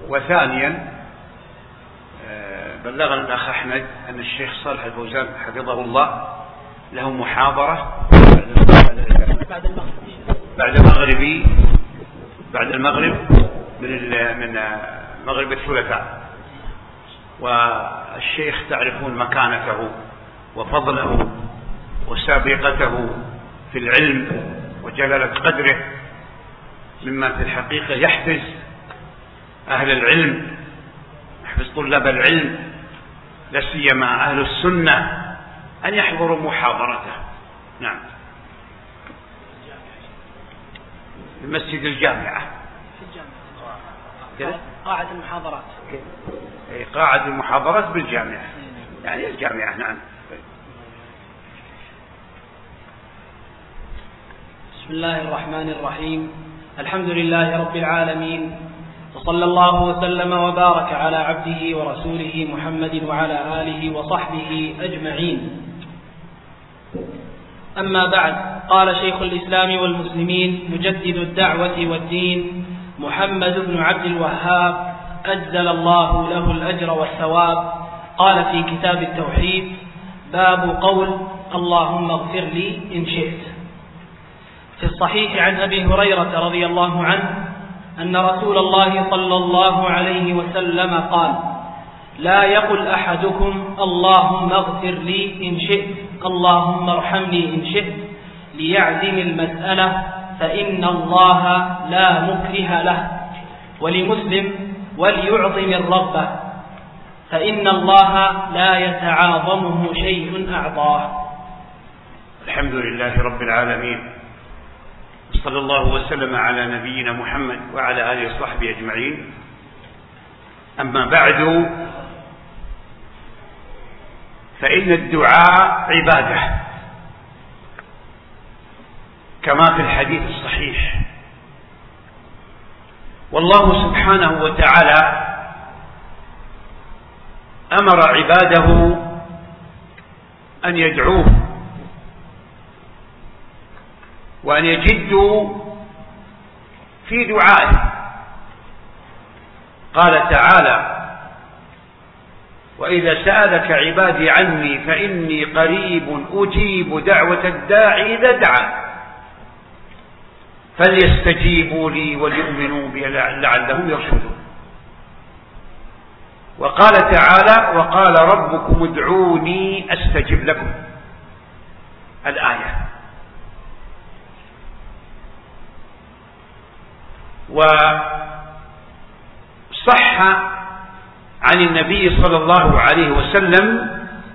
وثانيا بلغنا الأخ أحمد أن الشيخ صالح الفوزان حفظه الله له محاضرة بعد المغرب من مغرب الثلاثاء، والشيخ تعرفون مكانته وفضله وسابقته في العلم وجلالة قدره، مما في الحقيقة يحفز أهل العلم، يحفز طلاب العلم، لا سيما أهل السنة، أن يحضروا محاضرته. نعم، في مسجد الجامعة، قاعة المحاضرات، قاعة المحاضرات بالجامعة، يعني الجامعة. نعم. بسم الله الرحمن الرحيم. الحمد لله رب العالمين، وصلى الله وسلم وبارك على عبده ورسوله محمد وعلى آله وصحبه أجمعين. أما بعد، قال شيخ الإسلام والمسلمين مجدد الدعوة والدين محمد بن عبد الوهاب أجزل الله له الأجر والثواب، قال في كتاب التوحيد: باب قول اللهم اغفر لي إن شئت. في الصحيح عن أبي هريرة رضي الله عنه أن رسول الله صلى الله عليه وسلم قال: لا يقل أحدكم اللهم اغفر لي إن شئت، اللهم ارحمني إن شئت، ليعزم المسألة، فإن الله لا مكره له. ولمسلم: وليعظم الرب، فإن الله لا يتعاظمه شيء أعطاه. الحمد لله رب العالمين، صلى الله وسلم على نبينا محمد وعلى آله وصحبه أجمعين. أما بعد، فإن الدعاء عبادة كما في الحديث الصحيح، والله سبحانه وتعالى أمر عباده أن يدعوه وأن يجدوا في دعائه. قال تعالى: وإذا سألك عبادي عني فإني قريب أجيب دعوة الداعي إذا دعا فليستجيبوا لي وليؤمنوا بي لعلهم يرشدون. وقال تعالى: وقال ربكم ادعوني أستجب لكم. الآية. وصح عن النبي صلى الله عليه وسلم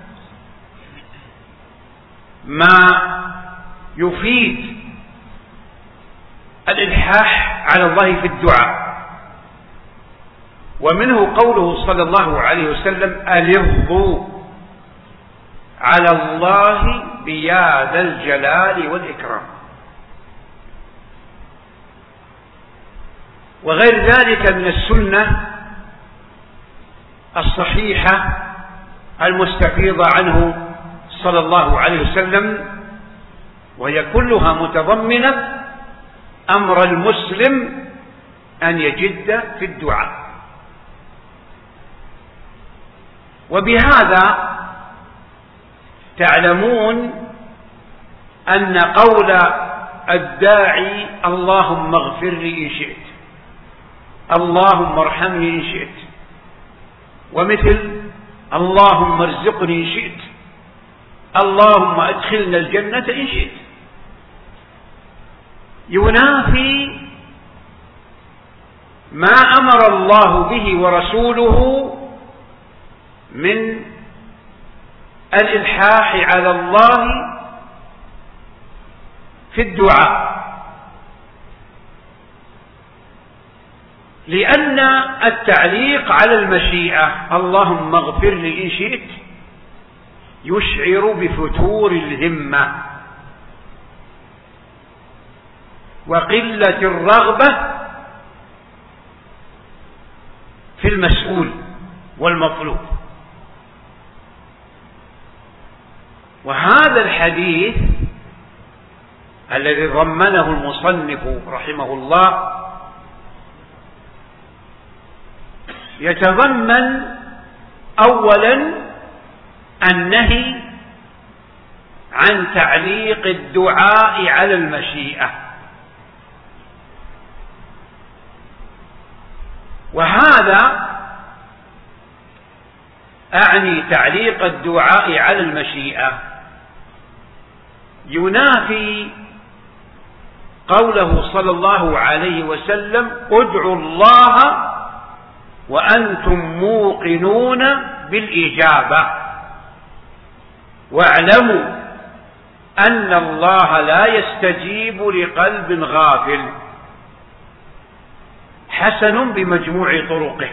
ما يفيد الإلحاح على الله في الدعاء، ومنه قوله صلى الله عليه وسلم: ألظوا على الله بيا ذا الجلال والإكرام. وغير ذلك من السنة الصحيحة المستفيضة عنه صلى الله عليه وسلم، وهي كلها متضمنة أمر المسلم أن يجد في الدعاء. وبهذا تعلمون أن قول الداعي اللهم اغفر لي إن شئت، اللهم ارحمني إن شئت، ومثل اللهم ارزقني إن شئت، اللهم أدخلنا الجنة إن شئت، ينافي ما أمر الله به ورسوله من الإلحاح على الله في الدعاء، لأن التعليق على المشيئة اللهم اغفر لي إن شئت يشعر بفتور الهمة وقلة الرغبة في المسؤول والمطلوب. وهذا الحديث الذي ضمنه المصنف رحمه الله يتضمن أولا النهي عن تعليق الدعاء على المشيئة، وهذا أعني تعليق الدعاء على المشيئة ينافي قوله صلى الله عليه وسلم: ادعوا الله وأنتم موقنون بالإجابة واعلموا أن الله لا يستجيب لقلب غافل. حسن بمجموع طرقه.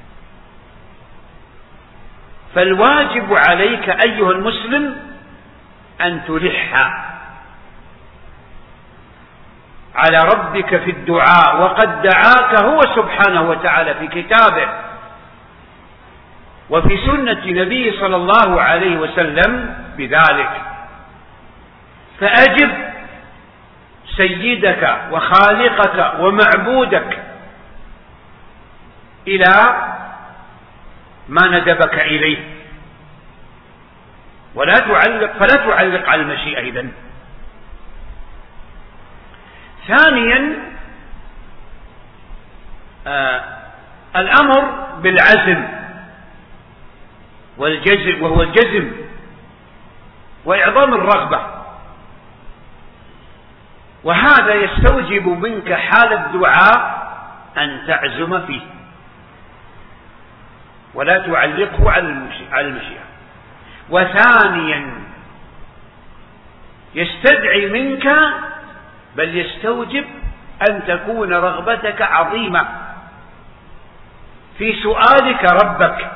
فالواجب عليك أيها المسلم أن تلح على ربك في الدعاء، وقد دعاك هو سبحانه وتعالى في كتابه وفي سنة نبيه صلى الله عليه وسلم بذلك. فأجب سيدك وخالقك ومعبودك إلى ما ندبك إليه، فلا تعلق على المشيئة إذن. ثانيا الأمر بالعزم والجزم، وهو الجزم وإعظام الرغبة، وهذا يستوجب منك حال الدعاء أن تعزم فيه ولا تعلقه على المشيئة. وثانيا يستدعي منك، بل يستوجب أن تكون رغبتك عظيمة في سؤالك ربك.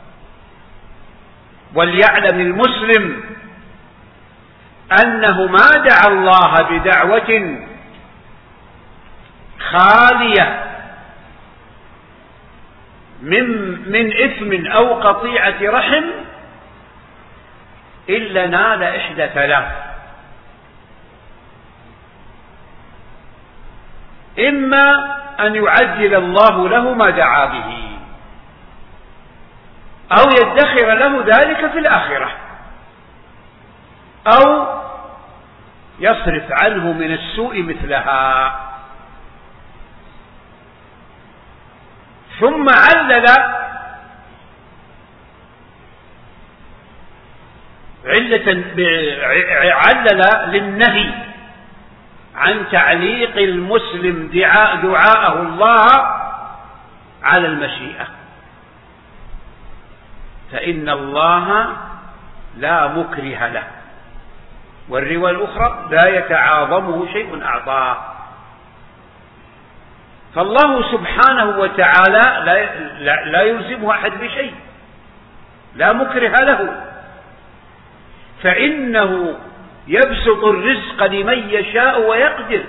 وليعلم المسلم أنه ما دعا الله بدعوة خالية من إثم أو قطيعة رحم إلا نال إحدى ثلاث: إما أن يعجل الله له ما دعا به، أو يدخر له ذلك في الآخرة، أو يصرف عنه من السوء مثلها. ثم علل للنهي عن تعليق المسلم دعاءه الله على المشيئة، فإن الله لا مكره له، والرواية الأخرى: لا يتعاظمه شيء أعطاه. فالله سبحانه وتعالى لا يلزمه أحد بشيء، لا مكره له، فإنه يبسط الرزق لمن يشاء ويقدر.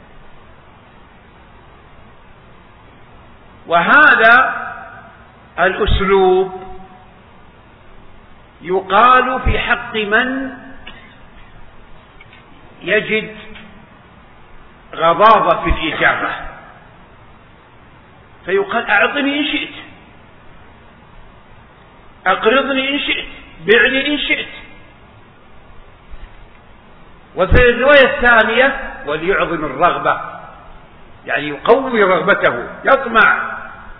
وهذا الأسلوب يقال في حق من يجد غضاضة في الإجابة، فيقال: أعطني إن شئت، أقرضني إن شئت، بعني إن شئت. وفي الرواية الثانية: وليعظم الرغبة، يعني يقوي رغبته، يطمع.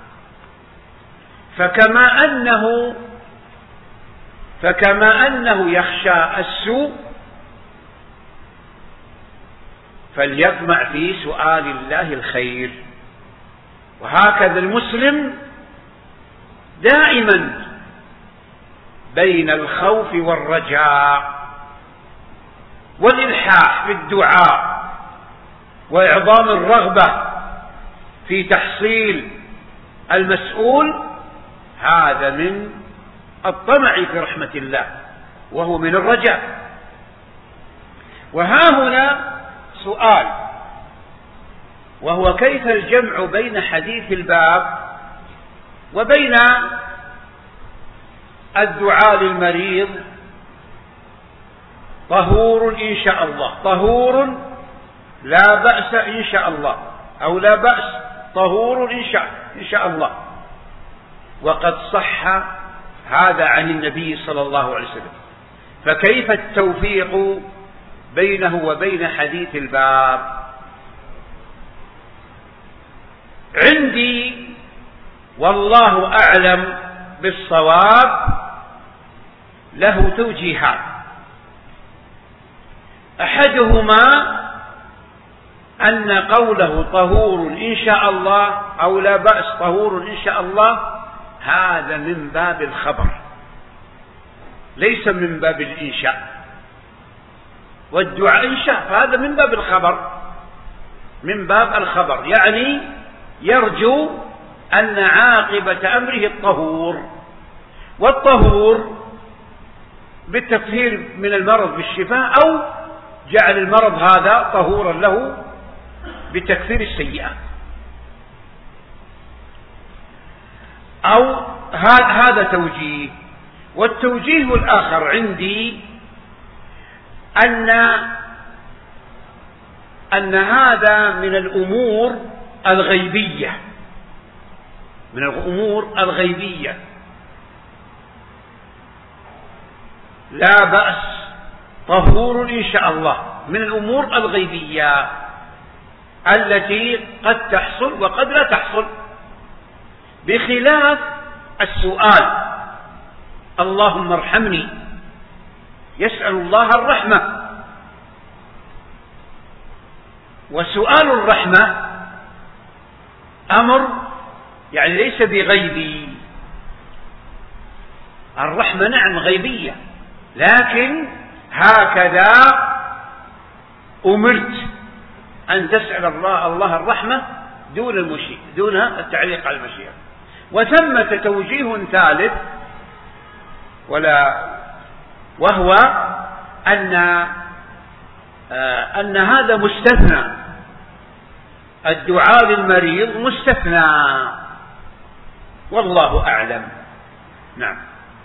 فكما أنه يخشى السوء فليطمع في سؤال الله الخير. وهكذا المسلم دائما بين الخوف والرجاء والإلحاح في الدعاء وإعظام الرغبة في تحصيل المسؤول. هذا من الطمع في رحمة الله، وهو من الرجاء. وها هنا سؤال، وهو: كيف الجمع بين حديث الباب وبين الدعاء للمريض طهور إن شاء الله، طهور لا بأس إن شاء الله، أو لا بأس طهور إن شاء الله؟ وقد صح هذا عن النبي صلى الله عليه وسلم، فكيف التوفيق بينه وبين حديث الباب؟ عندي والله أعلم بالصواب له توجيهان. أحدهما أن قوله طهور إن شاء الله أو لا بأس طهور إن شاء الله هذا من باب الخبر ليس من باب الإنشاء، والدعاء إنشاء فهذا من باب الخبر، من باب الخبر، يعني يرجو أن عاقبة أمره الطهور، والطهور بالتطهير من المرض بالشفاء، أو جعل المرض هذا طهورا له بتكفير السيئات، أو هذا توجيه. والتوجيه الآخر عندي أن هذا من الأمور الغيبية، من الأمور الغيبية، لا بأس طهور إن شاء الله، من الأمور الغيبية التي قد تحصل وقد لا تحصل، بخلاف السؤال اللهم ارحمني، يسأل الله الرحمة، وسؤال الرحمة أمر يعني ليس بغيبي. الرحمة نعم غيبية، لكن هكذا أمرت أن تسأل الله الرحمة دون التعليق على المشيئة. وثمة توجيه ثالث وهو أن هذا مستثنى، الدعاء للمريض مستثنى، والله أعلم. نعم.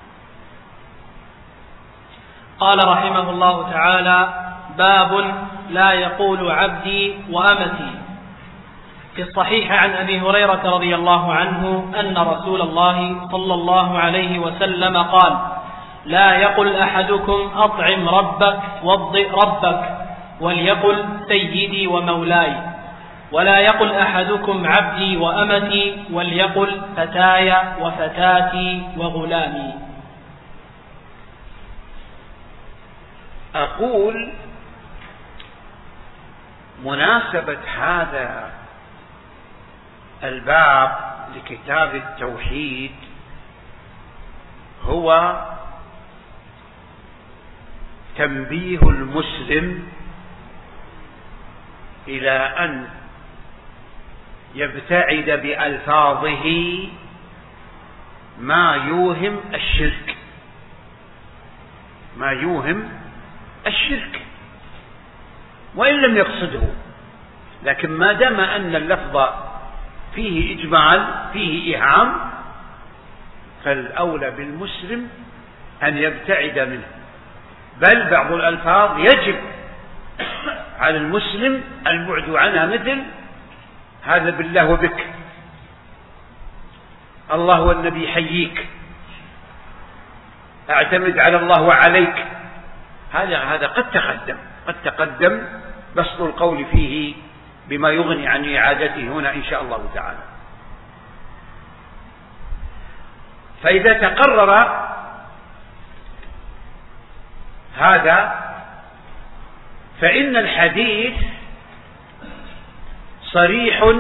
قال رحمه الله تعالى: باب لا يقول عبدي وأمتي. في الصحيح عن أبي هريرة رضي الله عنه أن رسول الله صلى الله عليه وسلم قال: لا يقل أحدكم أطعم ربك وضئ ربك، وليقل سيدي ومولاي، ولا يقل أحدكم عبدي وأمتي، وليقل فتاي وفتاتي وغلامي. أقول مناسبة هذا الباب لكتاب التوحيد هو تنبيه المسلم إلى أن يبتعد بألفاظه ما يوهم الشرك، ما يوهم الشرك وإن لم يقصده، لكن ما دام أن اللفظ فيه إجمال فيه إيهام فالأولى بالمسلم أن يبتعد منه، بل بعض الألفاظ يجب على المسلم البعد عنها، مثل هذا بالله وبك، الله والنبي حييك، اعتمد على الله وعليك، هذا قد تقدم بسط القول فيه بما يغني عن إعادته هنا إن شاء الله تعالى. فإذا تقرر هذا فإن الحديث صريح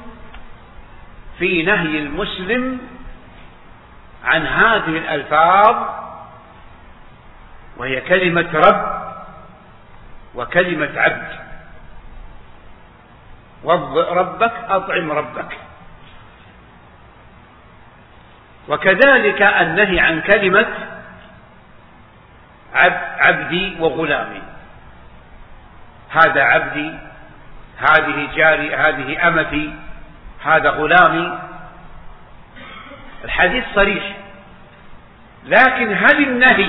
في نهي المسلم عن هذه الألفاظ، وهي كلمة رب وكلمة عبد. وضئ ربك، أطعم ربك. وكذلك النهي عن كلمة عبدي وغلامي، هذا عبدي، هذه جاري، هذه أمتي، هذا غلامي. الحديث صريح، لكن هل النهي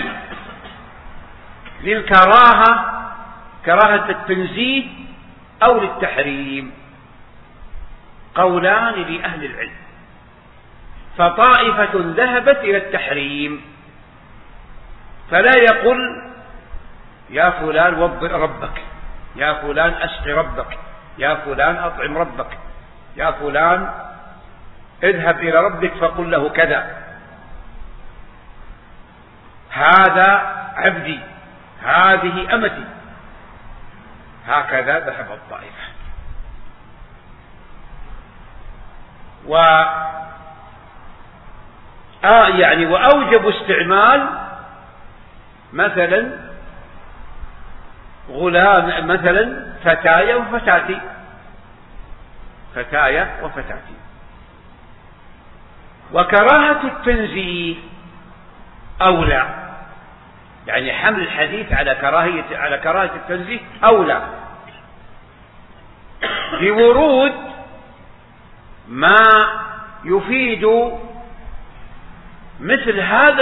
للكراهة، كراهة التنزيه، أو للتحريم؟ قولان لأهل العلم. فطائفة ذهبت إلى التحريم، فلا يقل يا فلان وضئ ربك، يا فلان أسق ربك، يا فلان أطعم ربك، يا فلان اذهب إلى ربك فقل له كذا، هذا عبدي، هذه أمتي. هكذا ذهب الطائفة. وأوجب استعمال مثلا غلام، مثلا فتايا وفتاتي، فتايا وفتاتي. وكراهة التنزيه أولى، يعني حمل الحديث على كراهة التنزيه أولى، بورود ما يفيد مثل هذا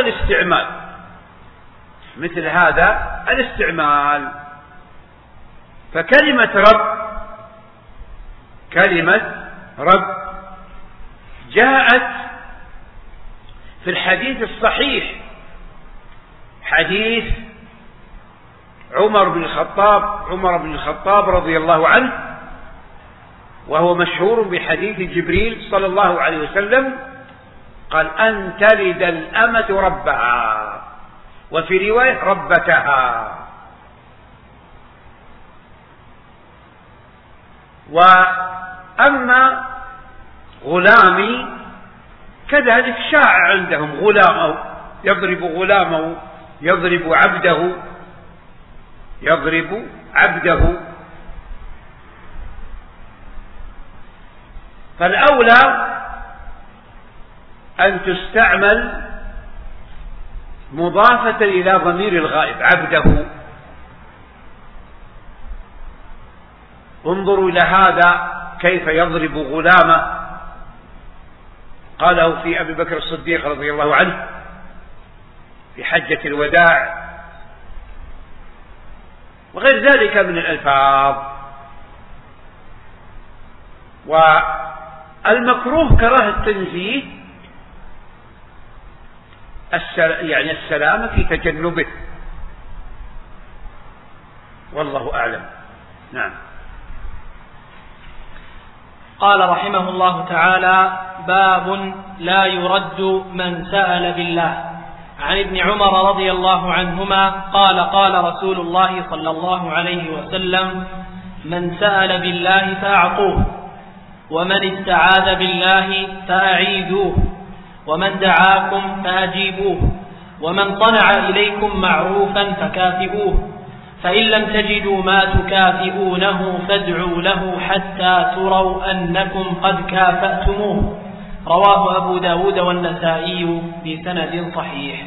الاستعمال. فكلمة رب جاءت في الحديث الصحيح، حديث عمر بن الخطاب رضي الله عنه، وهو مشهور بحديث جبريل صلى الله عليه وسلم، قال أن تلد الأمة ربها، وفي رواية ربتها. وأما غلامي كذلك شاع عندهم، غلامه يضرب عبده. فالأولى أن تستعمل مضافة إلى ضمير الغائب، عبده. انظروا إلى هذا كيف يضرب غلامه، قاله في أبي بكر الصديق رضي الله عنه في حجة الوداع، وغير ذلك من الألفاظ. والمكروه كراهة التنزيه، يعني السلامة في تجنبه، والله أعلم. نعم. قال رحمه الله تعالى: باب لا يرد من سأل بالله. عن ابن عمر رضي الله عنهما قال: قال رسول الله صلى الله عليه وسلم: من سأل بالله فأعطوه، ومن استعاذ بالله فأعيذوه، ومن دعاكم فأجيبوه، ومن صنع إليكم معروفا فكافئوه، فإن لم تجدوا ما تكافئونه فادعوا له حتى تروا أنكم قد كافأتموه. رواه أبو داود والنسائي بسند صحيح.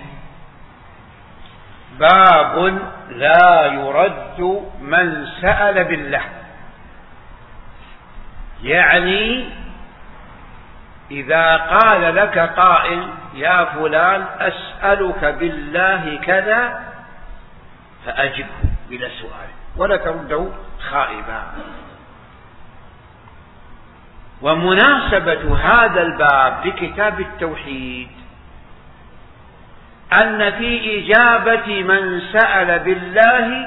باب لا يرد من سأل بالله، يعني إذا قال لك قائل: يا فلان أسألك بالله كذا، فأجبه بلا سؤال ولا ترده خائبا. ومناسبة هذا الباب بكتاب التوحيد أن في إجابة من سأل بالله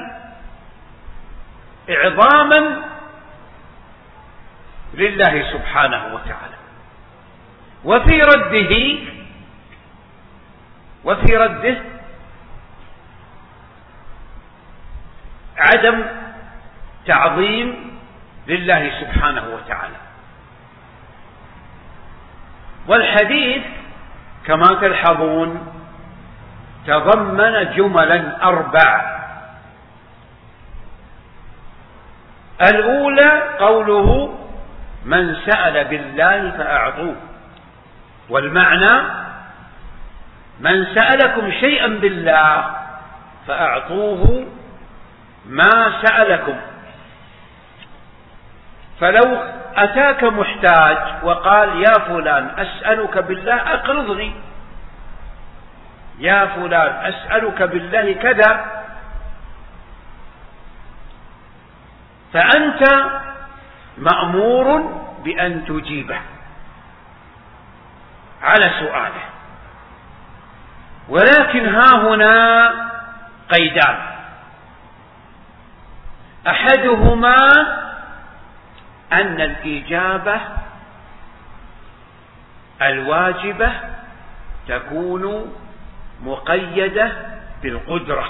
إعظاما لله سبحانه وتعالى، وفي رده عدم تعظيم لله سبحانه وتعالى. والحديث كما تلحظون تضمن جملا 4. الأولى قوله: من سأل بالله فأعطوه، والمعنى: من سألكم شيئا بالله فأعطوه ما سألكم. فلو أتاك محتاج وقال: يا فلان أسألك بالله أقرضني، يا فلان أسألك بالله كذا، فأنت مأمور بأن تجيبه على سؤاله. ولكن ها هنا قيدان: أحدهما أن الإجابة الواجبة تكون مقيدة بالقدرة.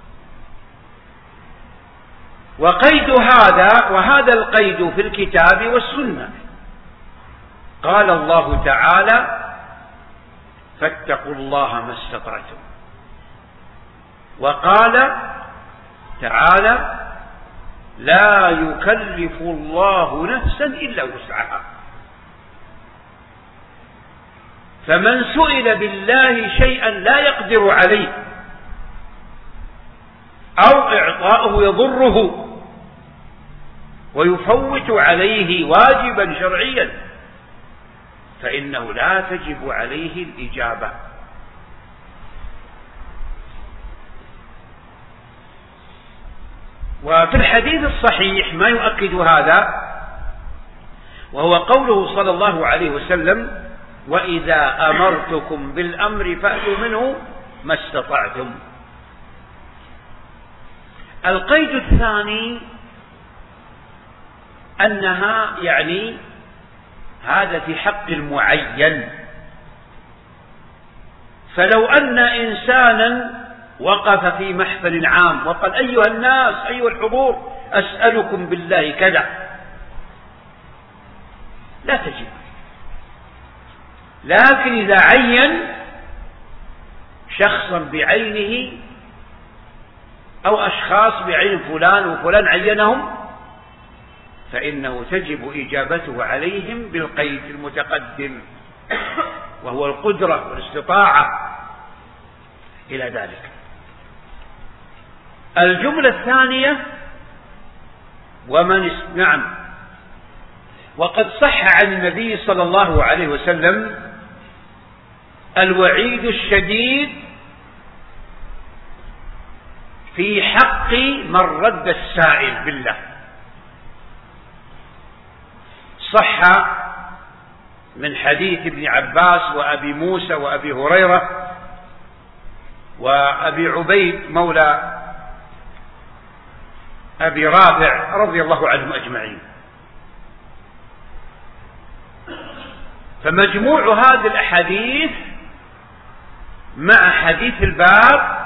وقيد هذا، وهذا القيد في الكتاب والسنة. قال الله تعالى: فاتقوا الله ما استطعتم. وقال تعالى: لا يكلف الله نفسا إلا وسعها. فمن سئل بالله شيئا لا يقدر عليه أو إعطاؤه يضره ويفوت عليه واجبا شرعيا فإنه لا تجب عليه الإجابة. وفي الحديث الصحيح ما يؤكد هذا، وهو قوله صلى الله عليه وسلم: وإذا أمرتكم بالأمر فأتوا منه ما استطعتم. القيد الثاني أنها يعني هذا في حق المعين. فلو أن إنسانا وقف في محفل عام وقال: أيها الناس، أيها الحضور، أسألكم بالله كذا، لا تجب. لكن إذا عين شخصا بعينه أو أشخاص بعين فلان وفلان عينهم فإنه تجب إجابته عليهم بالقيد المتقدم، وهو القدرة والاستطاعة إلى ذلك. الجملة الثانية: نعم. وقد صح عن النبي صلى الله عليه وسلم الوعيد الشديد في حق من رد السائل بالله. صح من حديث ابن عباس وأبي موسى وأبي هريرة وأبي عبيد مولى أبي رافع رضي الله عنهم أجمعين. فمجموع هذه الأحاديث مع حديث الباب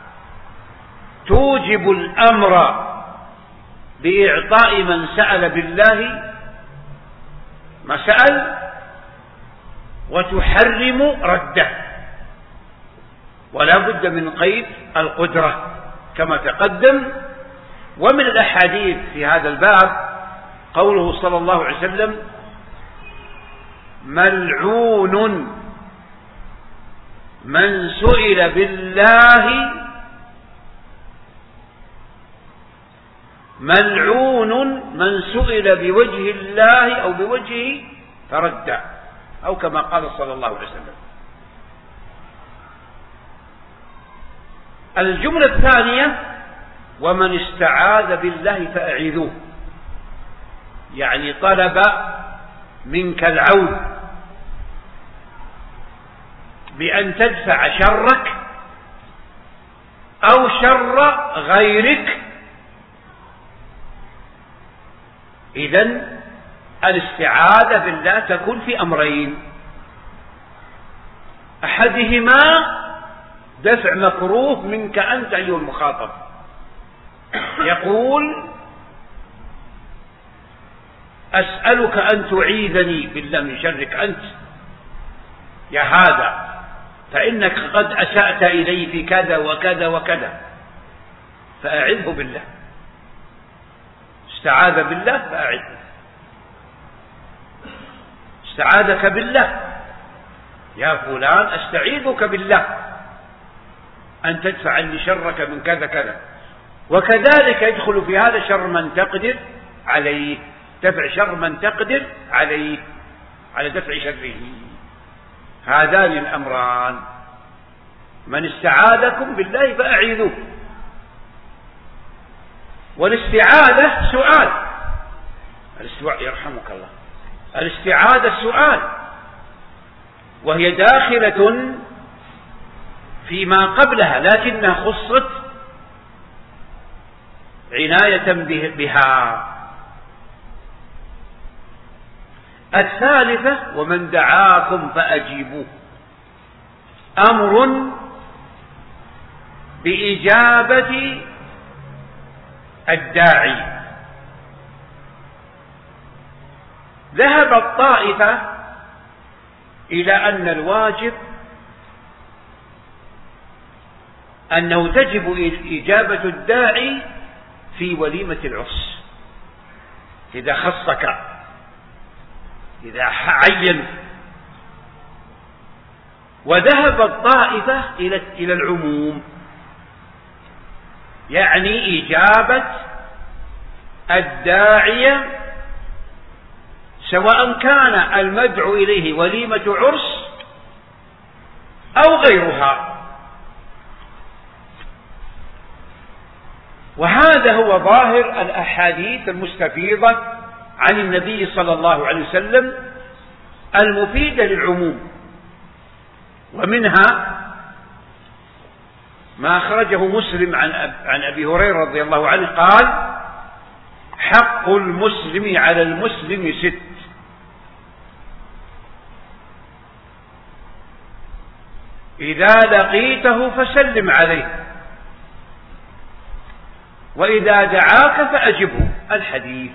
توجب الأمر بإعطاء من سأل بالله ما سأل، وتحرم رده. ولا بد من قيد القدرة كما تقدم. ومن الأحاديث في هذا الباب قوله صلى الله عليه وسلم: ملعون من سئل بالله، ملعون من سئل بوجه الله أو بوجهه فرد، أو كما قال صلى الله عليه وسلم. الجملة الثانية: ومن استعاذ بالله فأعيذوه، يعني طلب منك العون بأن تدفع شرك أو شر غيرك. إذن الاستعاذة بالله تكون في أمرين: أحدهما دفع مكروه منك أنت أيها المخاطب، يقول: أسألك أن تعيذني بالله من شرك أنت يا هذا، فإنك قد أسأت إلي في كذا وكذا وكذا، فأعذه بالله. استعاذ بالله فأعذه. استعاذك بالله: يا فلان أستعيذك بالله أن تدفع عني شرك من كذا كذا. وكذلك يدخل في هذا شر من تقدر عليه، دفع شر من تقدر عليه على دفع شره. هذان الأمران: من استعاذكم بالله فأعيذوه. والاستعاذة سؤال، يرحمك الله، الاستعاذة سؤال، وهي داخلة فيما قبلها لكنها خصت عناية بها. الثالثة ومن دعاكم فأجيبوه، أمر بإجابة الداعي. ذهب الطائفة إلى أن الواجب أنه تجب إجابة الداعي في وليمة العرس إذا خصك، إذا عين. وذهب الطائفة إلى العموم، يعني إجابة الداعية سواء كان المدعو إليه وليمة عرس أو غيرها. وهذا هو ظاهر الأحاديث المستفيضة عن النبي صلى الله عليه وسلم المفيدة للعموم. ومنها ما أخرجه مسلم عن أبي هريرة رضي الله عنه قال: حق المسلم على المسلم 6: إذا لقيته فسلم عليه، وإذا دعاك فأجبه. الحديث.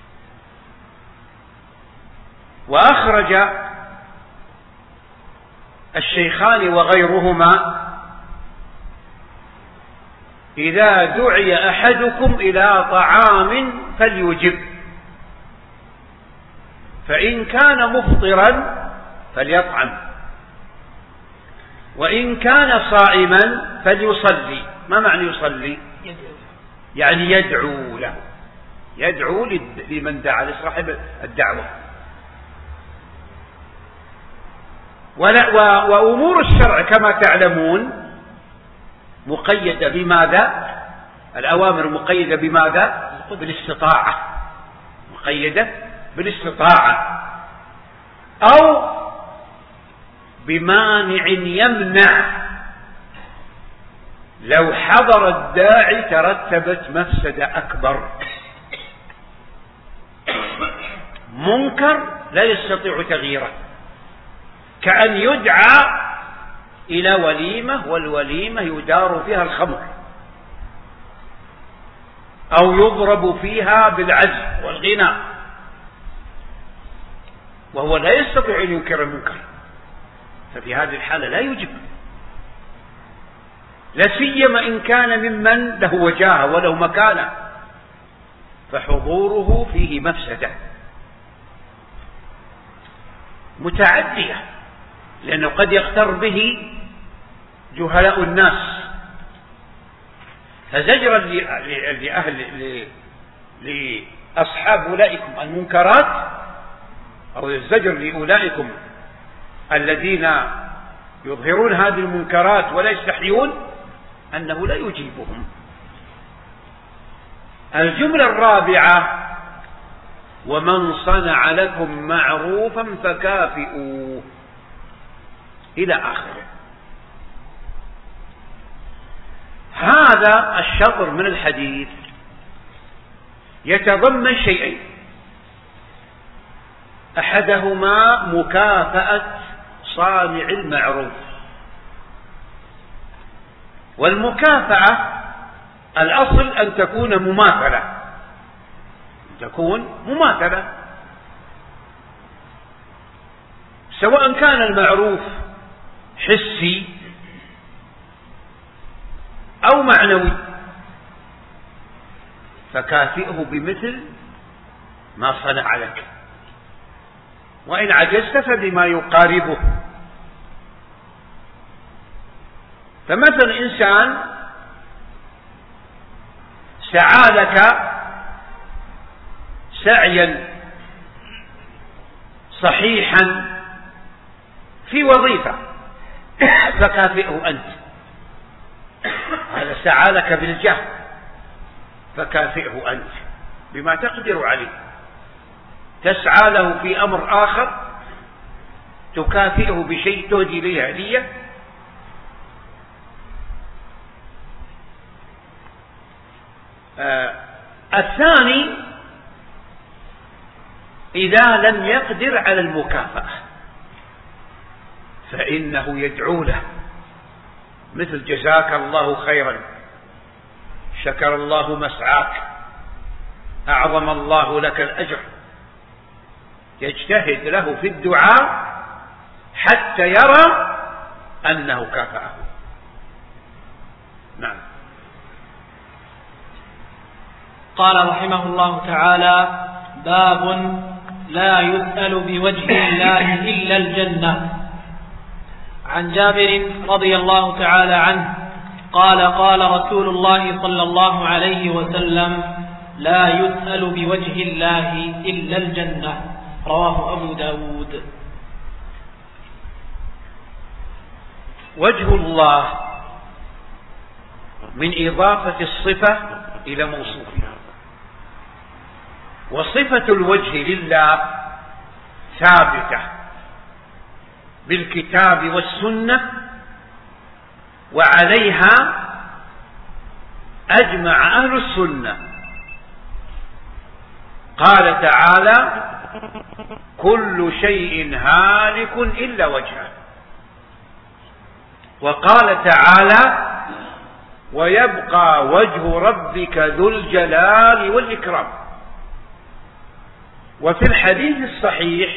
وأخرج الشيخان وغيرهما: إذا دعي أحدكم إلى طعام فليجب، فإن كان مفطرا فليطعم، وإن كان صائما فليصلي. ما معنى يصلي؟ يعني يدعو له، يدعو لمن دعا، لصاحب الدعوة. وأمور الشرع كما تعلمون مقيدة بماذا؟ الأوامر مقيدة بماذا؟ بالاستطاعة، مقيدة بالاستطاعة، أو بمانع يمنع. لو حضر الداعي ترتبت مفسدة أكبر. منكر لا يستطيع تغييره، كأن يدعى إلى وليمة والوليمة يدار فيها الخمر أو يضرب فيها بالعزف والغناء، وهو لا يستطيع أن ينكر المنكر، ففي هذه الحالة لا يجب، لا سيما إن كان ممن له وجاهة وله مكانة، فحضوره فيه مفسدة متعدية، لأنه قد يغتر به جهلاء الناس. فزجرا لأصحاب أولئكم المنكرات، أو الزجر لأولئكم الذين يظهرون هذه المنكرات ولا يستحيون، أنه لا يجيبهم. الجملة الرابعة: ومن صنع لكم معروفا فكافئوه، إلى آخره. هذا الشطر من الحديث يتضمن شيئين: أحدهما مكافأة صانع المعروف، والمكافأة الأصل أن تكون مماثلة، تكون مماثلة، سواء كان المعروف حسي أو معنوي، فكافئه بمثل ما صنع لك، وإن عجزت فبما يقاربه. فمثلا إنسان سعى لك سعيا صحيحا في وظيفة فكافئه أنت، هذا سعى لك بالجهد، فكافئه أنت بما تقدر عليه. تسعى له في أمر آخر تكافئه بشيء، تهدي إليه هدية. الثاني إذا لم يقدر على المكافأة فإنه يدعو له، مثل جزاك الله خيرا، شكر الله مسعاك، أعظم الله لك الأجر. يجتهد له في الدعاء حتى يرى أنه كافأه. نعم. قال رحمه الله تعالى: باب لا يسأل بوجه الله إلا الجنة. عن جابر رضي الله تعالى عنه قال: قال رسول الله صلى الله عليه وسلم: لا يسأل بوجه الله إلا الجنة. رواه أبو داود. وجه الله من إضافة الصفة إلى موصوفها، وصفة الوجه لله ثابتة بالكتاب والسنة، وعليها أجمع أهل السنة. قال تعالى: كل شيء هالك إلا وجهه. وقال تعالى: ويبقى وجه ربك ذو الجلال والإكرام. وفي الحديث الصحيح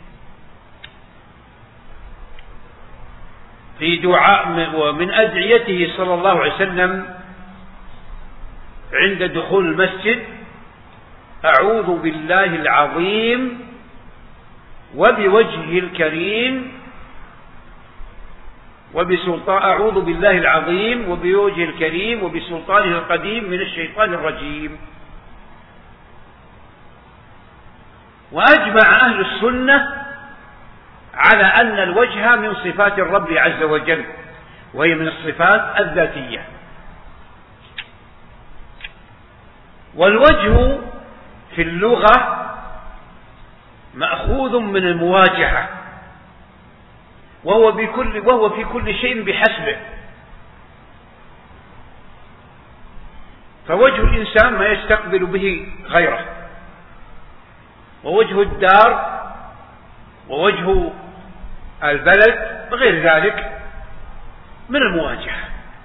في دعاء ومن أدعيته صلى الله عليه وسلم عند دخول المسجد: أعوذ بالله العظيم وبوجهه الكريم أعوذ بالله العظيم وبوجهه الكريم وبسلطانه القديم من الشيطان الرجيم. وأجمع أهل السنة على أن الوجه من صفات الرب عز وجل، وهي من الصفات الذاتية. والوجه في اللغة مأخوذ من المواجهة، وهو في كل شيء بحسبه. فوجه الإنسان ما يستقبل به غيره، ووجه الدار ووجه البلد وغير ذلك من المواجهة.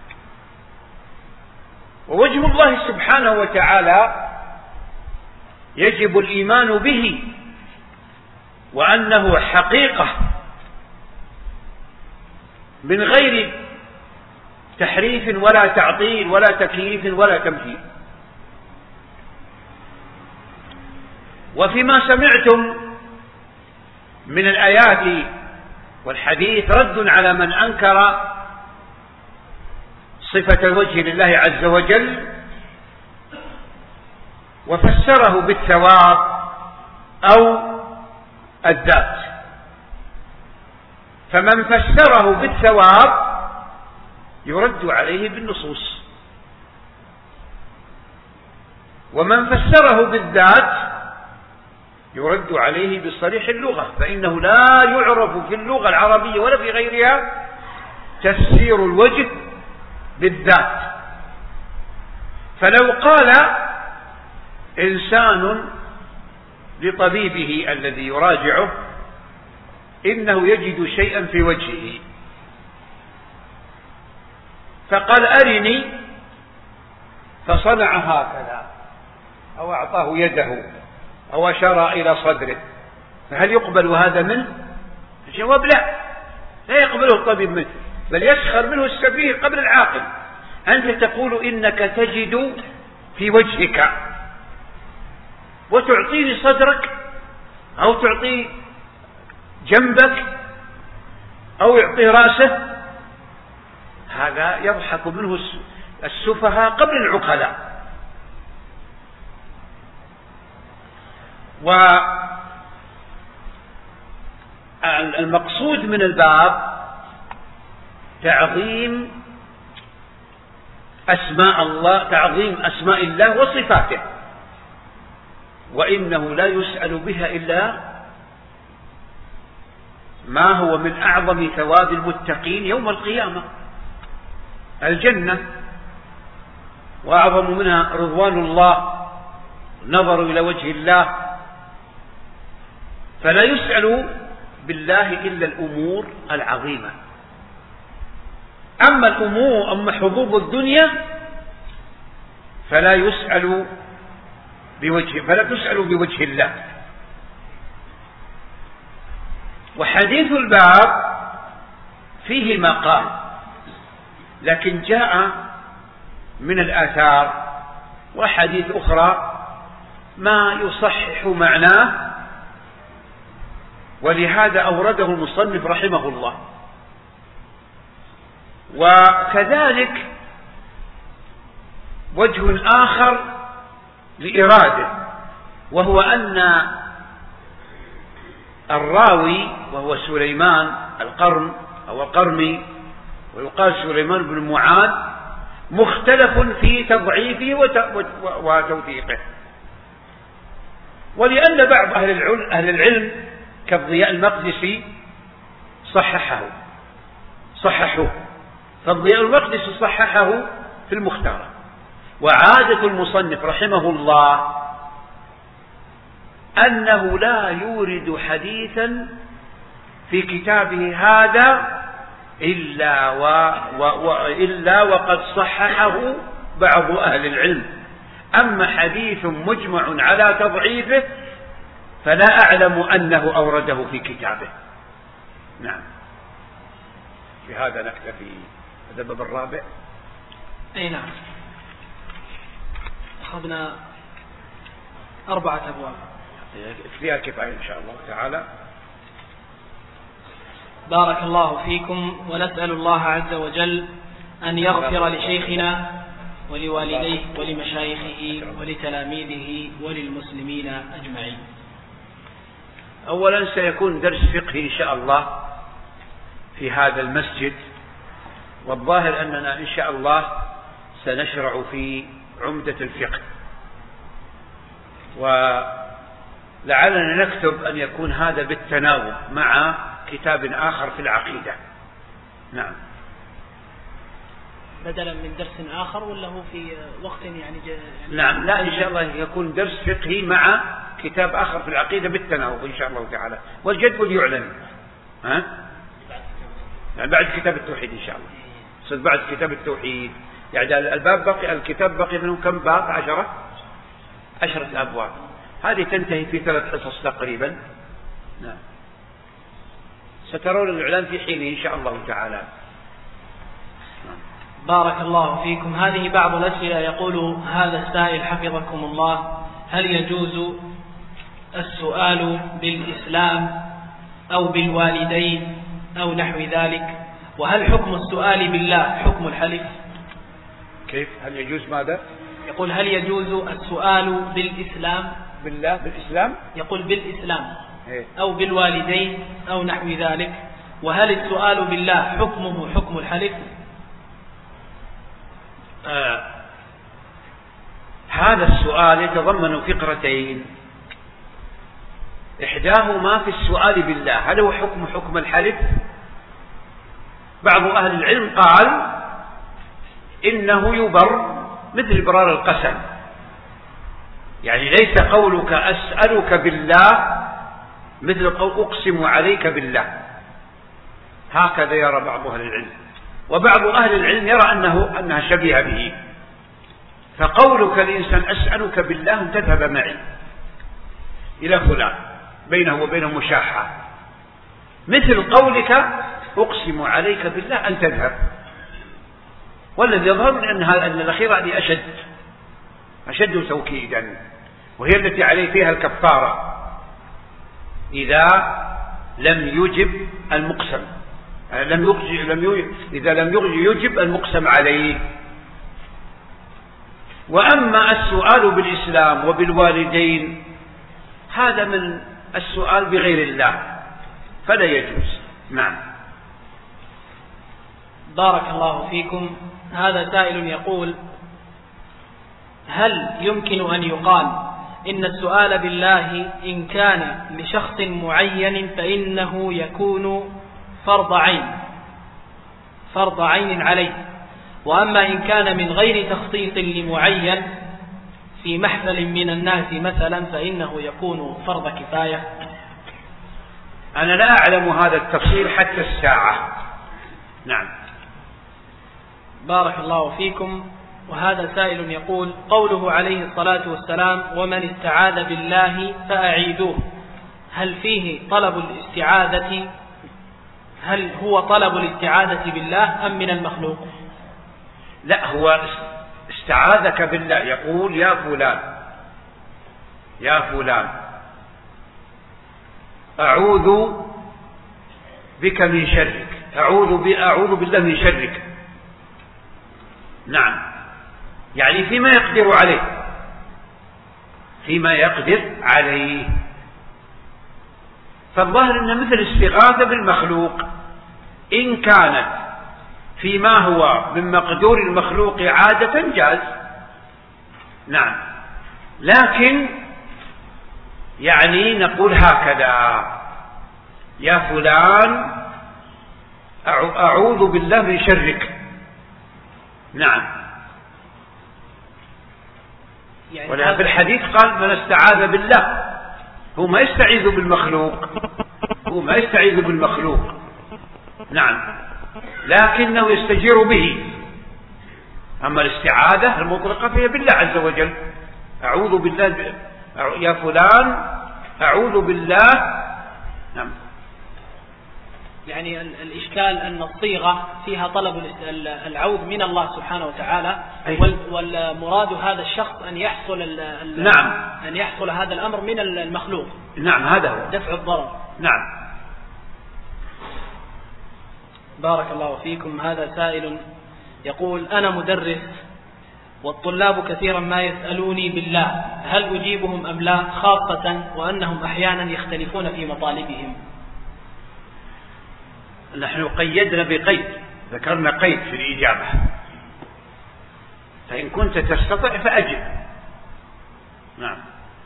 ووجه الله سبحانه وتعالى يجب الإيمان به، وأنه حقيقة من غير تحريف ولا تعطيل ولا تكييف ولا تمثيل. وفيما سمعتم من الآيات والحديث رد على من أنكر صفة الوجه لله عز وجل وفسره بالثواب أو الذات. فمن فسره بالثواب يرد عليه بالنصوص، ومن فسره بالذات يرد عليه بصريح اللغة، فإنه لا يعرف في اللغة العربية ولا في غيرها تفسير الوجه بالذات. فلو قال إنسان لطبيبه الذي يراجعه إنه يجد شيئا في وجهه، فقال أرني، فصنع هكذا أو أعطاه يده أو أشار إلى صدره، فهل يقبل هذا منه؟ الجواب لا يقبله الطبيب منه، بل يسخر منه السفيه قبل العاقل. أنت تقول إنك تجد في وجهك وتعطيني صدرك أو تعطي جنبك أو يعطي رأسه، هذا يضحك منه السفهاء قبل العقلاء. والمقصود من الباب تعظيم أسماء الله، تعظيم أسماء الله وصفاته، وإنه لا يسأل بها إلا ما هو من أعظم ثواب المتقين يوم القيامة، الجنة، وأعظم منها رضوان الله، نظر إلى وجه الله. فلا يسأل بالله إلا الأمور العظيمة. أما حظوظ الدنيا فلا تسأل بوجه الله. وحديث الباب فيه ما قال، لكن جاء من الآثار وحديث أخرى ما يصحح معناه، ولهذا أورده المصنف رحمه الله. وكذلك وجه آخر لإراده، وهو أن الراوي وهو سليمان القرن أو القرمي، ويقال سليمان بن معاذ، مختلف في تضعيفه وتوثيقه. ولأن بعض أهل العلم كالضياء المقدسي صححوه، فالضياء المقدسي صححه في المختار. وعادة المصنف رحمه الله أنه لا يورد حديثا في كتابه هذا إلا وقد صححه بعض أهل العلم. أما حديث مجمع على تضعيفه فلا أعلم أنه أورده في كتابه. نعم، بهذا نكتفي. هذا الباب الرابع. أي نعم، أخذنا 4 أبواب، فيها كفاية إن شاء الله تعالى. بارك الله فيكم، ونسأل الله عز وجل أن يغفر لشيخنا ولوالديه ولمشايخه ولتلاميذه وللمسلمين أجمعين. أولا سيكون درس فقه إن شاء الله في هذا المسجد، والظاهر أننا إن شاء الله سنشرع في عمدة الفقه، ولعلنا نكتب أن يكون هذا بالتناوب مع كتاب آخر في العقيدة. نعم، بدلا من درس آخر، ولا هو في وقت يعني نعم، لا إن شاء الله يكون درس فقهي مع كتاب آخر في العقيدة بالتناوب إن شاء الله تعالى. والجدول يعلن يعني بعد كتاب التوحيد إن شاء الله، صد بعد كتاب التوحيد. يعني الكتاب بقي منه كم باب؟ 10 أبواب. هذه تنتهي في 3 حصص تقريبا. نعم، سترون الإعلان في حينه إن شاء الله تعالى. بارك الله فيكم. هذه بعض الأسئلة. يقول هذا السائل حفظكم الله: هل يجوز السؤال بالإسلام أو بالوالدين أو نحو ذلك؟ وهل حكم السؤال بالله حكم الحلف؟ كيف؟ هل يجوز ماذا؟ يقول هل يجوز السؤال بالإسلام؟ بالله بالإسلام؟ يقول بالإسلام أو بالوالدين أو نحو ذلك، وهل السؤال بالله حكمه حكم الحلف؟ هذا السؤال يتضمن فقرتين، إحداهما في السؤال بالله هل هو حكم الحلف؟ بعض أهل العلم قال إنه يبر مثل إبرار القسم، يعني ليس قولك أسألك بالله مثل قول أقسم عليك بالله. هكذا يرى بعض أهل العلم، وبعض أهل العلم يرى أنها شبيهة به. فقولك الإنسان أسألك بالله أن تذهب معي إلى فلان، بينه وبينه مشاحة، مثل قولك أقسم عليك بالله أن تذهب. والذي يظهر أن الأخيرة هذه أشد توكيدا، وهي التي عليه فيها الكفارة إذا لم يجب المقسم، إذا لم يجب المقسم عليه. وأما السؤال بالإسلام وبالوالدين هذا من السؤال بغير الله فلا يجوز. نعم. بارك الله فيكم. هذا سائل يقول: هل يمكن أن يقال إن السؤال بالله إن كان لشخص معين فإنه يكون فرض عين عليه، وأما إن كان من غير تخصيص لمعين في محفل من الناس مثلا فإنه يكون فرض كفاية. أنا لا أعلم هذا التفصيل حتى الساعة. نعم. بارك الله فيكم. وهذا سائل يقول: قوله عليه الصلاة والسلام: ومن استعاذ بالله فأعيذوه، هل فيه طلب الاستعاذة؟ هل هو طلب الاستعاذة بالله أم من المخلوق؟ لا، هو استعاذك بالله، يقول: يا فلان يا فلان أعوذ بك من شرك، أعوذ بالله من شرك. نعم، يعني فيما يقدر عليه. فالظاهر أن مثل الاستغاثة بالمخلوق إن كانت فيما هو من مقدور المخلوق عادة جاز. نعم، لكن يعني نقول هكذا: يا فلان أعوذ بالله من شرك. نعم. ولا في الحديث قال: من استعاذ بالله، هو ما يستعيذ بالمخلوق، نعم، لكنه يستجير به. أما الاستعاذة المطلقة فهي بالله عز وجل. أعوذ بالله، يا فلان أعوذ بالله. نعم. يعني الإشكال أن الصيغة فيها طلب العوذ من الله سبحانه وتعالى، والمراد هذا الشخص أن يحصل نعم، أن يحصل هذا الأمر من المخلوق. نعم، هذا هو دفع الضرر. نعم. بارك الله فيكم. هذا سائل يقول: أنا مدرس والطلاب كثيرا ما يسألوني بالله، هل أجيبهم أم لا، خاصة وأنهم أحيانا يختلفون في مطالبهم؟ نحن قيدنا بقيد، ذكرنا قيد في الإجابة، فإن كنت تستطيع فأجب. نعم.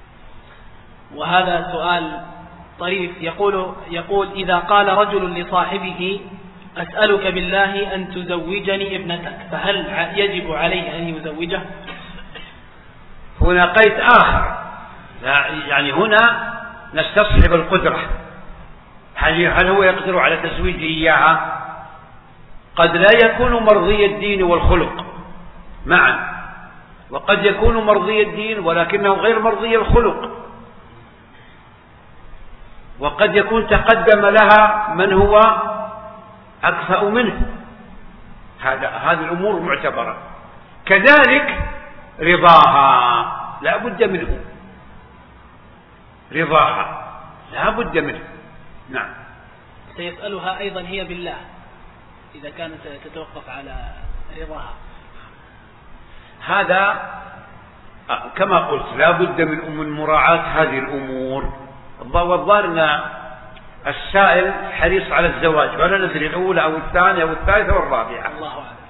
وهذا سؤال طريف يقول: إذا قال رجل لصاحبه: أسألك بالله أن تزوجني ابنتك، فهل يجب عليه أن يزوجه؟ هنا قيد آخر، يعني هنا نستصحب القدرة، هل هو يقدر على تزويجه إياها؟ قد لا يكون مرضي الدين والخلق معا، وقد يكون مرضي الدين ولكنه غير مرضي الخلق، وقد يكون تقدم لها من هو أكفأ منه. هذه الأمور معتبرة. كذلك رضاها لا بد منه، رضاها لا بد منه. نعم. سيسألها أيضا هي بالله إذا كانت تتوقف على رضاها. هذا كما قلت لا بد من مراعاة هذه الأمور. والظاهر أن السائل حريص على الزواج، ولا ندري الأولى أو الثانية أو الثالثة أو الرابعة. الله أعلم.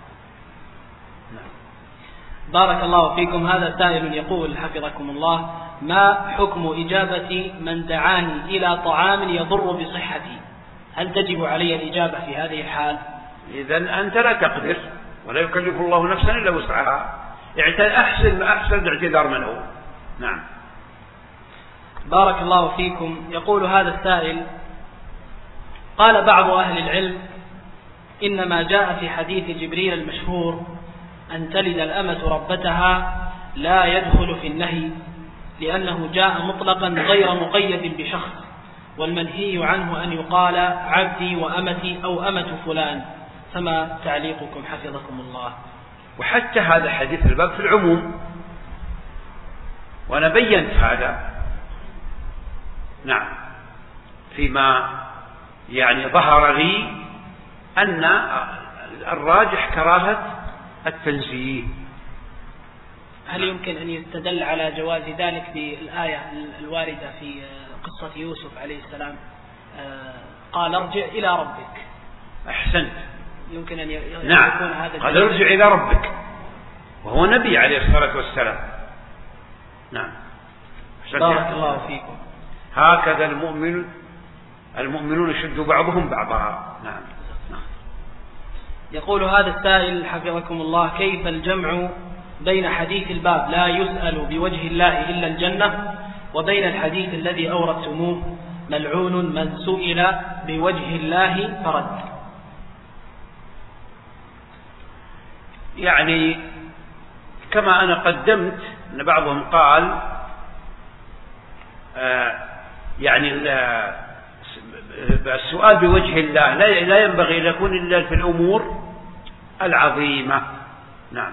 بارك الله فيكم. هذا سائل يقول: حفظكم الله، ما حكم إجابة من دعاني إلى طعام يضر بصحتي؟ هل تجب علي الإجابة في هذه الحال؟ إذن أنت لا تقدر، ولا يكلف الله نفسا إلا وسعها. أحسن الاعتذار منه. نعم. بارك الله فيكم. يقول هذا السائل: قال بعض أهل العلم إنما جاء في حديث جبريل المشهور أن تلد الأمة ربتها لا يدخل في النهي، لأنه جاء مطلقا غير مقيد بشخص، والمنهي عنه أن يقال عبدي وأمتي أو أمة فلان، فما تعليقكم حفظكم الله؟ وحتى هذا حديث الباب في العموم، وأنا بينت هذا. نعم، فيما يعني ظهر لي أن الراجح كراهة التنزيه. هل يمكن أن يستدل على جواز ذلك بالآية الواردة في قصة يوسف عليه السلام؟ قال ارجع إلى ربك. أحسنت. يمكن أن نعم. يكون هذا قال ارجع إلى ربك، وهو نبي عليه الصلاة والسلام. نعم. بارك الله فيكم. هكذا المؤمنون يشد بعضهم بعضها. نعم. يقول هذا السائل حفظكم الله: كيف الجمع بين حديث الباب لا يسأل بوجه الله إلا الجنة وبين الحديث الذي أوردتموه ملعون من سئل بوجه الله فرد؟ يعني كما أنا قدمت أن بعضهم قال يعني السؤال بوجه الله لا ينبغي أن يكون إلا في الأمور العظيمة. نعم.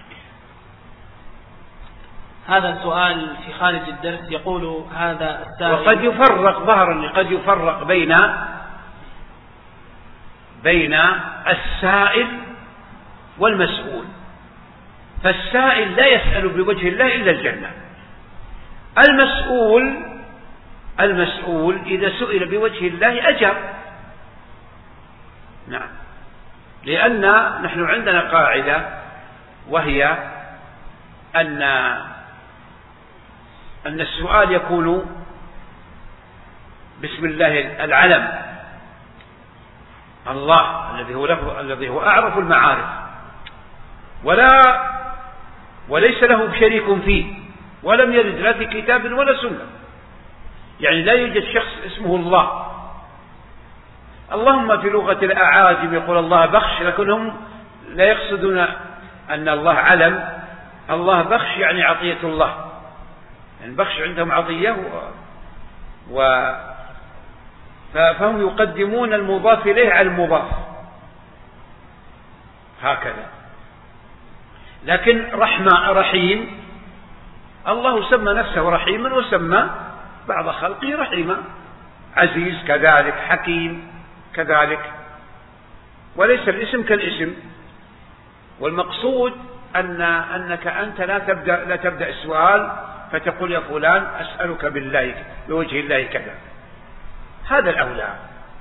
هذا السؤال في خارج الدرس. يقول هذا السائل: وقد يفرق ظهرا، قد يفرق بين السائل والمسؤول. فالسائل لا يسأل بوجه الله إلا الجنة. المسؤول إذا سئل بوجه الله أجاب. نعم. لأن نحن عندنا قاعدة، وهي أن السؤال يكون بسم الله العلم، الله الذي هو أعرف المعارف، وليس له شريك فيه، ولم يرد لا في كتاب ولا سنة. يعني لا يوجد شخص اسمه الله. اللهم في لغة الأعاجم يقول الله بخش، لكنهم لا يقصدون أن الله علم. الله بخش يعني عطية الله، يعني بخش عندهم عطية فهم يقدمون المضاف إليه على المضاف هكذا. لكن رحيم، الله سمى نفسه رحيما وسمى بعض خلقه رحيما. عزيز كذلك، حكيم كذلك، وليس الاسم كالاسم. والمقصود أنك أنت لا تبدأ السؤال فتقول يا فلان أسألك بالله بوجه الله كذا، هذا الأولى.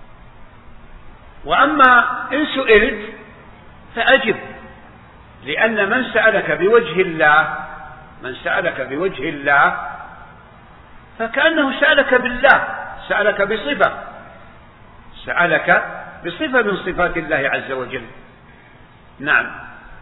وأما إن سئلت فأجب، لأن من سألك بوجه الله فكأنه سألك بالله، سألك بصفة من صفات الله عز وجل. نعم.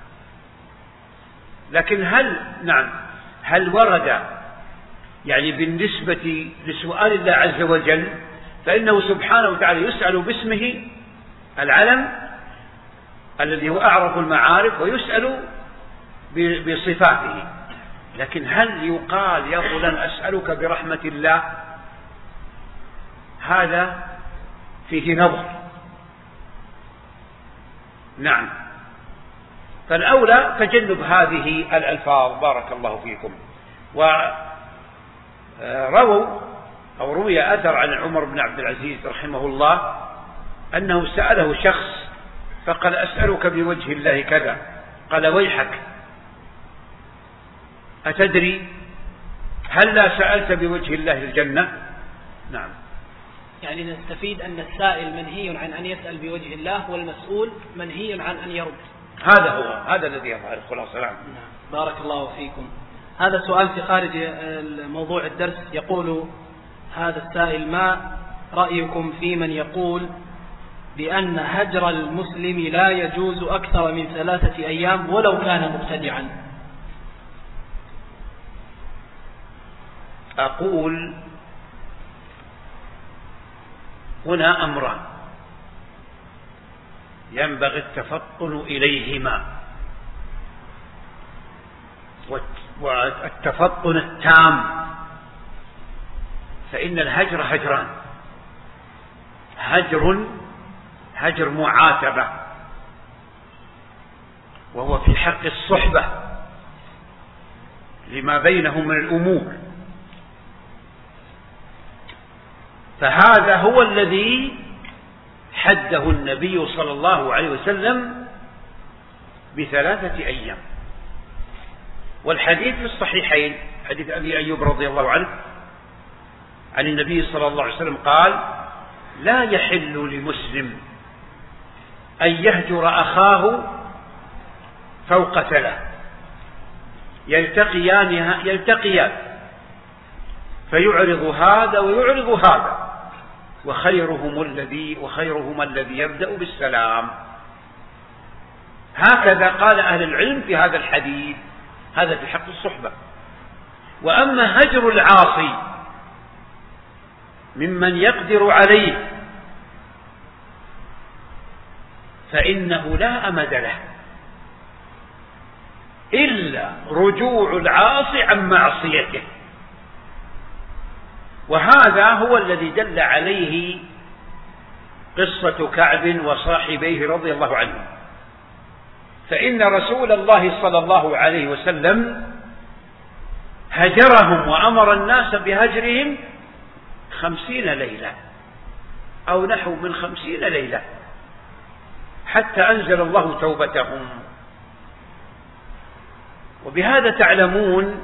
لكن هل ورد يعني بالنسبة لسؤال الله عز وجل فإنه سبحانه وتعالى يسأل باسمه العلم الذي هو أعرف المعارف، ويسأل بصفاته. لكن هل يقال يا فلان أسألك برحمة الله؟ هذا فيه نظر. نعم. فالأولى تجنب هذه الألفاظ. بارك الله فيكم. روي أثر عن عمر بن عبد العزيز رحمه الله أنه سأله شخص فقال أسألك بوجه الله كذا، قال ويحك، أتدري هل لا سألت بوجه الله الجنة؟ نعم. يعني نستفيد أن السائل منهي عن أن يسأل بوجه الله، والمسؤول منهي عن أن يرد. هذا الذي يظهر الخلاصة. نعم. بارك الله فيكم. هذا سؤال في خارج موضوع الدرس. يقول هذا السائل: ما رأيكم في من يقول بأن هجر المسلم لا يجوز أكثر من 3 أيام ولو كان مبتدعا؟ أقول هنا أمران ينبغي التفطن إليهما، والتفطن التام. فإن الهجر هجران: هجر معاتبة، وهو في حق الصحبة لما بينهم من الأمور، فهذا هو الذي حده النبي صلى الله عليه وسلم ب3 أيام. والحديث في الصحيحين حديث أبي أيوب رضي الله عنه عن النبي صلى الله عليه وسلم قال: لا يحل لمسلم أن يهجر أخاه فوق 3 يلتقيان فيعرض هذا ويعرض هذا، وخيرهما الذي يبدأ بالسلام. هكذا قال أهل العلم في هذا الحديث، هذا في حق الصحبة. وأما هجر العاصي ممن يقدر عليه فإنه لا أمد له إلا رجوع العاصي عن معصيته، وهذا هو الذي دل عليه قصة كعب وصاحبيه رضي الله عنهم. فإن رسول الله صلى الله عليه وسلم هجرهم وأمر الناس بهجرهم 50 ليلة أو نحو من 50 ليلة حتى أنزل الله توبتهم. وبهذا تعلمون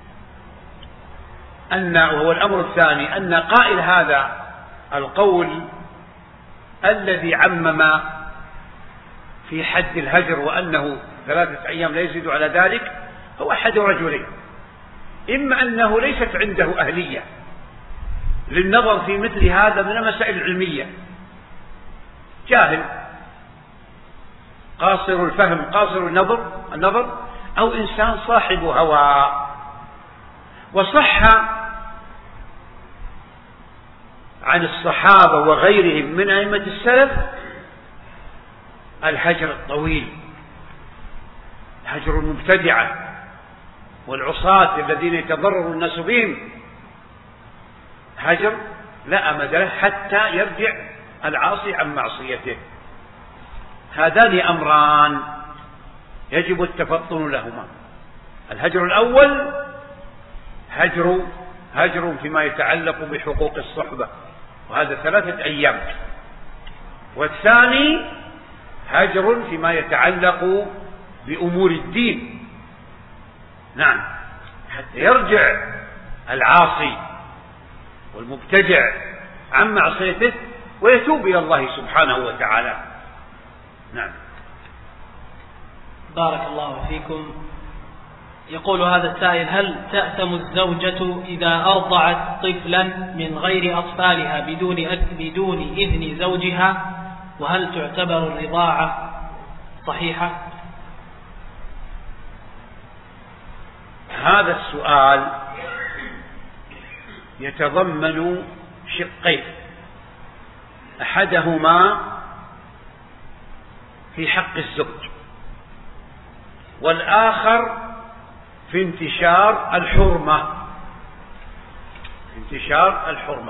وهو الأمر الثاني، أن قائل هذا القول الذي عمم في حد الهجر وأنه 3 أيام لا يزيد على ذلك هو أحد رجلين: إما أنه ليست عنده أهلية للنظر في مثل هذا من المسائل العلمية، جاهل قاصر الفهم قاصر النظر، أو إنسان صاحب هوى. وصح عن الصحابة وغيرهم من أئمة السلف الهجر الطويل، هجر المبتدعة والعصاة الذين يتضرر الناس بهم، هجر لا أمد له حتى يرجع العاصي عن معصيته. هذان أمران يجب التفطن لهما: الهجر الأول هجر فيما يتعلق بحقوق الصحبة، وهذا 3 أيام، والثاني هجر فيما يتعلق بأمور الدين، نعم، حتى يرجع العاصي والمبتدع عن معصيته ويتوب إلى الله سبحانه وتعالى. نعم. بارك الله فيكم. يقول هذا السائل: هل تأثم الزوجة إذا أرضعت طفلا من غير أطفالها بدون إذن زوجها؟ وهل تعتبر الرضاعة صحيحة؟ هذا السؤال يتضمن شقين: أحدهما في حق الزوج، والآخر في انتشار الحرمة.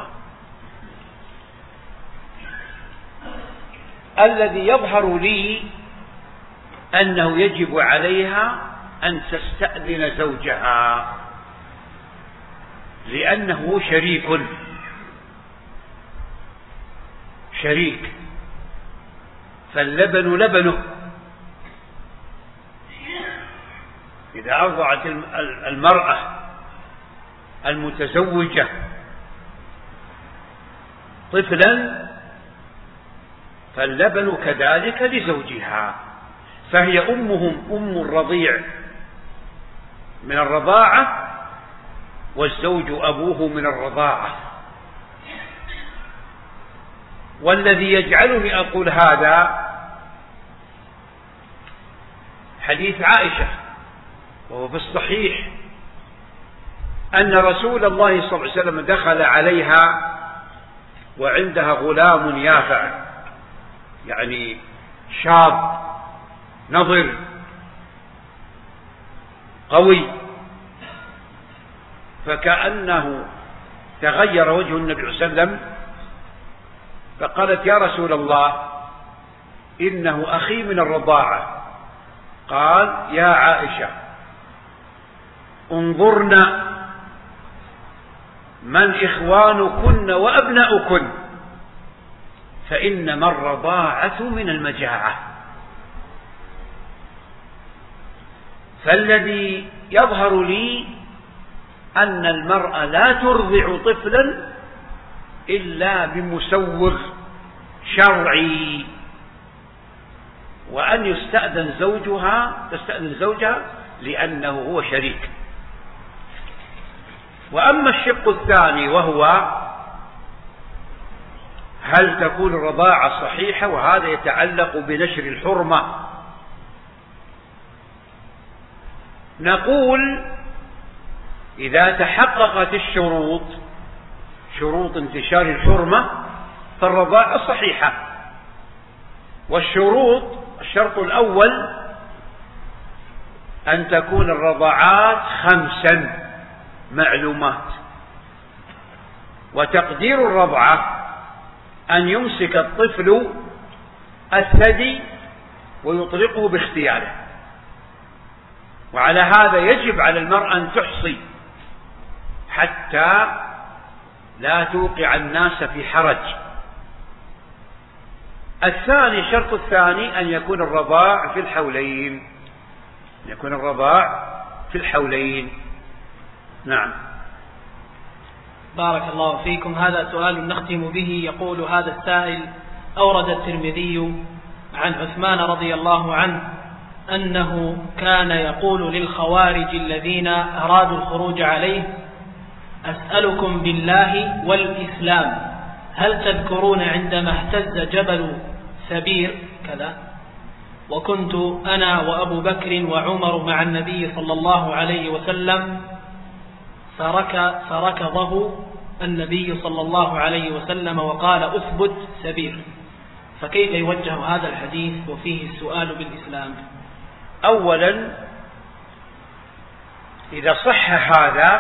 الذي يظهر لي أنه يجب عليها أن تستأذن زوجها، لأنه شريك، فاللبن لبنه. إذا أرضعت المرأة المتزوجة طفلا فاللبن كذلك لزوجها، فهي أم الرضيع من الرضاعة، والزوج أبوه من الرضاعة. والذي يجعلني أقول هذا حديث عائشة، وهو في الصحيح، أن رسول الله صلى الله عليه وسلم دخل عليها وعندها غلام يافع، يعني شاب نضر قوي، فكأنه تغير وجه النبي صلى الله عليه وسلم، فقالت: يا رسول الله، إنه أخي من الرضاعة. قال: يا عائشة، انظرنا من إخوانكن وأبناؤكن، فإنما الرضاعة من المجاعة. فالذي يظهر لي أن المرأة لا ترضع طفلا إلا بمسوغ شرعي، وأن تستأذن زوجها لأنه هو شريك. وأما الشق الثاني وهو هل تكون الرضاعة صحيحة، وهذا يتعلق بنشر الحرمة، نقول إذا تحققت الشروط، شروط انتشار الحرمة، فالرضاعة صحيحة. والشروط: الشرط الأول أن تكون الرضاعات 5 معلومات، وتقدير الرضعة أن يمسك الطفل الثدي ويطلقه باختياره، وعلى هذا يجب على المرأة أن تحصي حتى لا توقع الناس في حرج. الثاني، الشرط الثاني أن يكون الرضاع في الحولين، يكون الرضاع في الحولين. نعم. بارك الله فيكم. هذا سؤال نختم به. يقول هذا السائل: أورد الترمذي عن عثمان رضي الله عنه أنه كان يقول للخوارج الذين أرادوا الخروج عليه: أسألكم بالله والإسلام، هل تذكرون عندما اهتز جبل ثبير كذا، وكنت أنا وأبو بكر وعمر مع النبي صلى الله عليه وسلم فركضه النبي صلى الله عليه وسلم وقال: أثبت ثبير. فكيف يوجه هذا الحديث وفيه السؤال بالإسلام؟ أولا، إذا صح هذا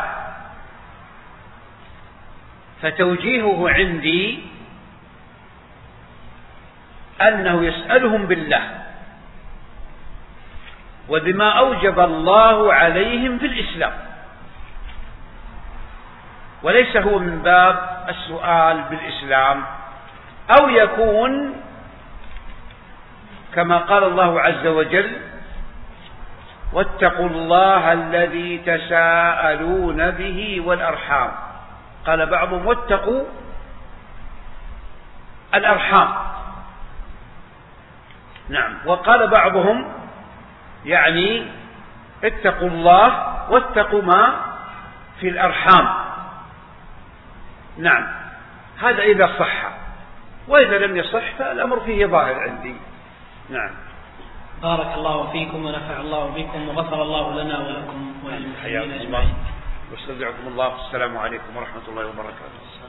فتوجيهه عندي أنه يسألهم بالله وبما أوجب الله عليهم في الإسلام، وليس هو من باب السؤال بالإسلام، أو يكون كما قال الله عز وجل: واتقوا الله الذي تساءلون به والأرحام. قال بعضهم: واتقوا الأرحام. نعم. وقال بعضهم: يعني اتقوا الله واتقوا ما في الأرحام. نعم. هذا إذا صح، وإذا لم يصح فالأمر فيه ظاهر عندي. نعم. بارك الله فيكم ونفع الله بكم وغفر الله لنا ولكم وللمسلمين أجمعين. واستودعكم الله. السلام عليكم ورحمة الله وبركاته.